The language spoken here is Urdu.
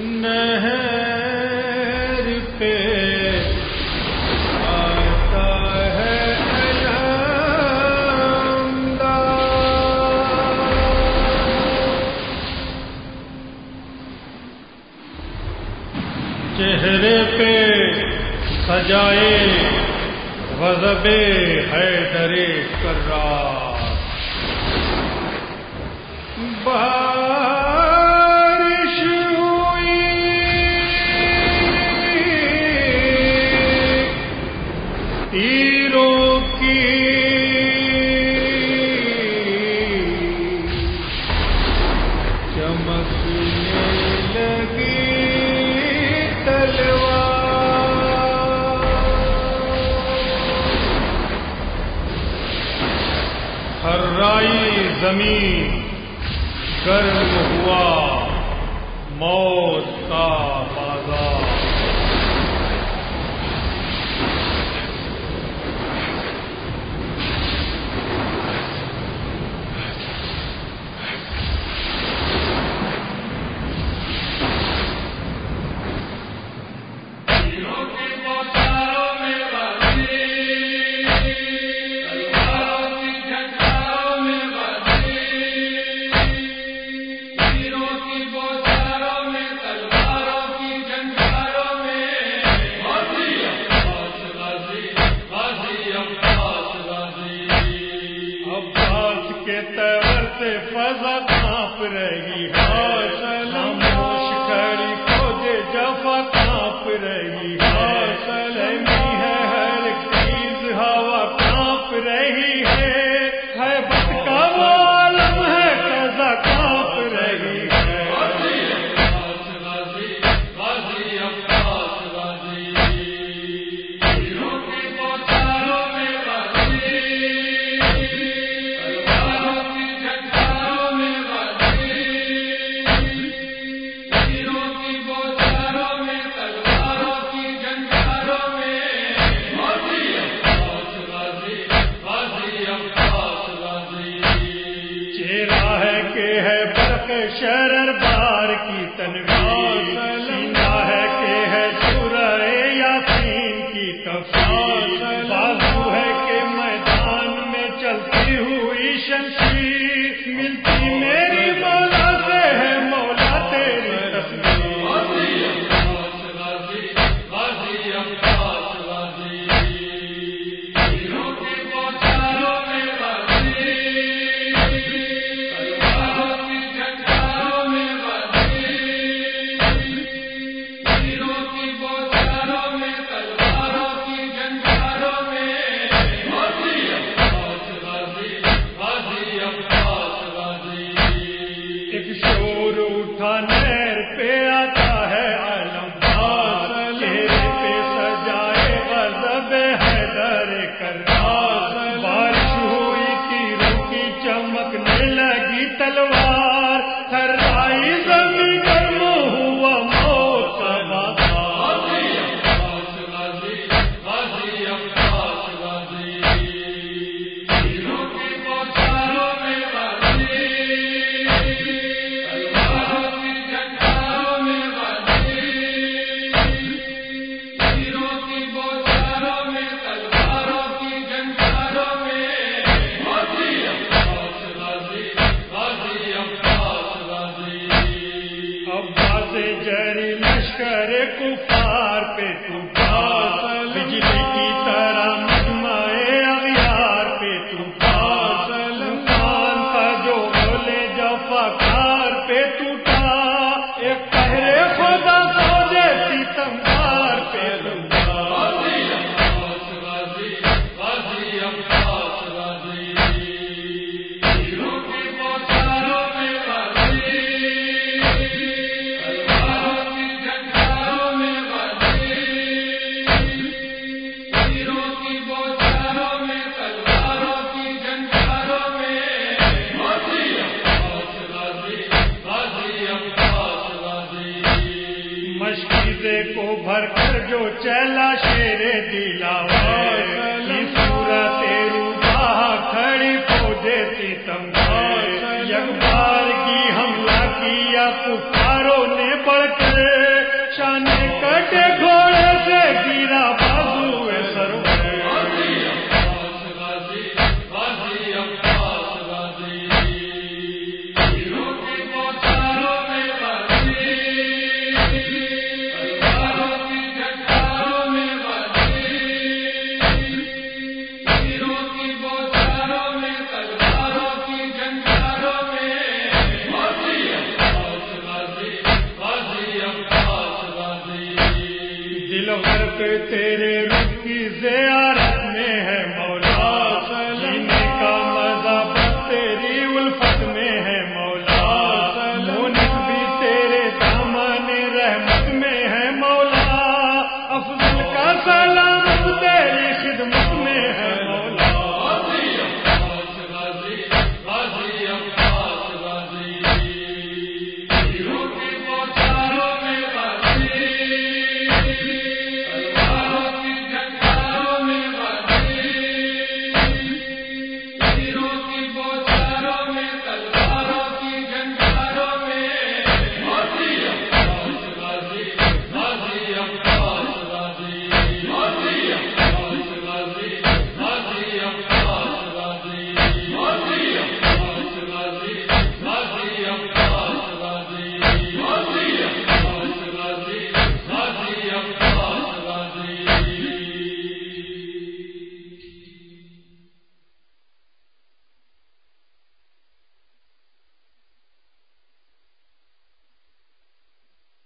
نہر پہ آتا ہے چہرے پہ سجائے غضب حیدر کرار، بارش ہوئی تیروں کی چمکنے لگی ہرائی زمین گرم ہوا موت کا بازار، فضا کانپ رہی ہے، خاموش کھڑی فوج جفا کانپ رہی ہے، سلمی ہے ہر چیز ہوا کانپ رہی ہے، بت کا وہ عالم ہے قضا کانپ رہی ہے۔ شرر بار کی تنویر، سینہ ہے کہ ہے سورہ یاسین کی تفسیر، بازو ہے کہ میدان میں چلتی ہوئی شمشیر، ملتی میری مولا سے ہے مولا تیری تصویر۔ شور اٹھا نہر پہ آتا ہے علمدار، چہرے پہ سجائے غضب حیدر کرار، بارش ہوئی تیروں کی چمکنے لگی تلوار، تھرائی زمین گرم ہوا موت کا بازار۔ جری لشکر کفار پہ طوفان، بجلی کی طرح مجمع اغیار پہ طوفان، طوفان تھا جو بولے جفا کار پہ ٹوٹا، ایک قہر خدا سوجے ستمگار پہ مشکیزے کو بھر کر جو چلا شیر دلاور، صورت روباہ کھڑی فوجے ستمگار، یک بار کی حملہ کیا کفاروں نے بڑھ کر، شان کٹے گھوڑے سے گرا بازو سرور تیرے